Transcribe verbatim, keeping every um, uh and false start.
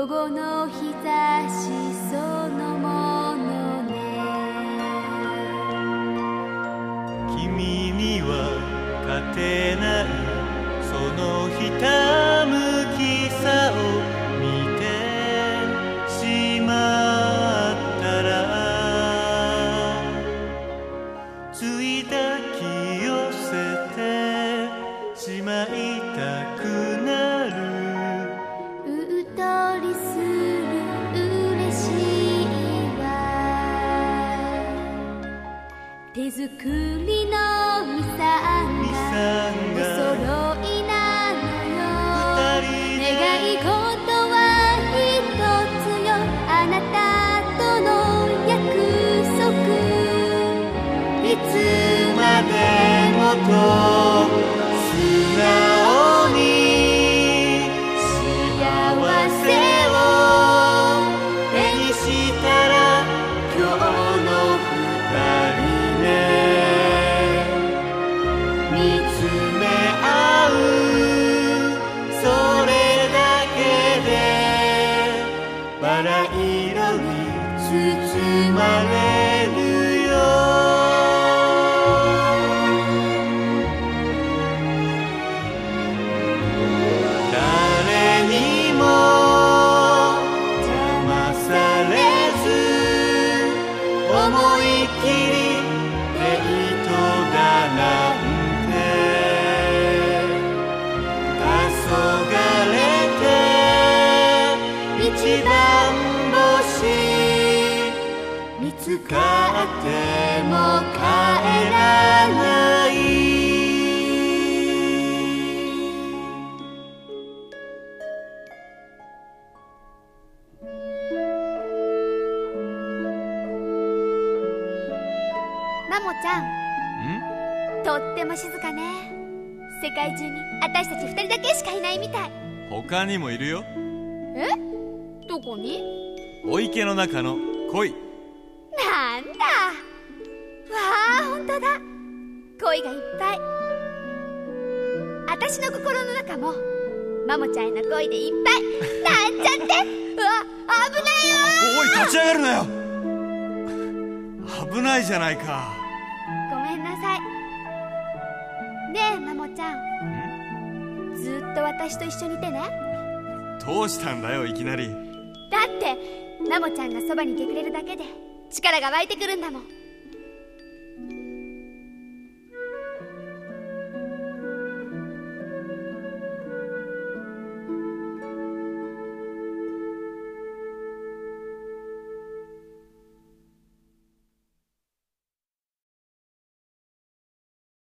午後の日差しそのものね。 君には勝てないそのひたむきさを見てしまったら、つい抱き寄せてしまいたくなる。 うっとりする嬉しいわ。手作りのミサンがお揃いなのよ。願い事は一つよ、あなたとの約束。いつまでもと素直に幸せを手にしたら、今日の二人ね、見つめ合うそれだけでバラ色に包まれるよ。誰にも邪魔されず、思いっきりデートだなんて、黄昏れて一番星見つかっても帰らない。マモちゃん、 ん？ とっても静かね。世界中に私たち二人だけしかいないみたい。 他にもいるよ。 え？どこに？ お池の中の恋。 なんだ。わあ、ほんとだ。恋がいっぱい。私の心の中もマモちゃんへの恋でいっぱいなんちゃって。うわ、危ないよ。 おい、立ち上がるなよ。危ないじゃないか。 ごめんなさい。ねえマモちゃん、ずっと私と一緒にいてね。 どうしたんだよいきなり。 だってマモちゃんがそばにいてくれるだけで力が湧いてくるんだもん。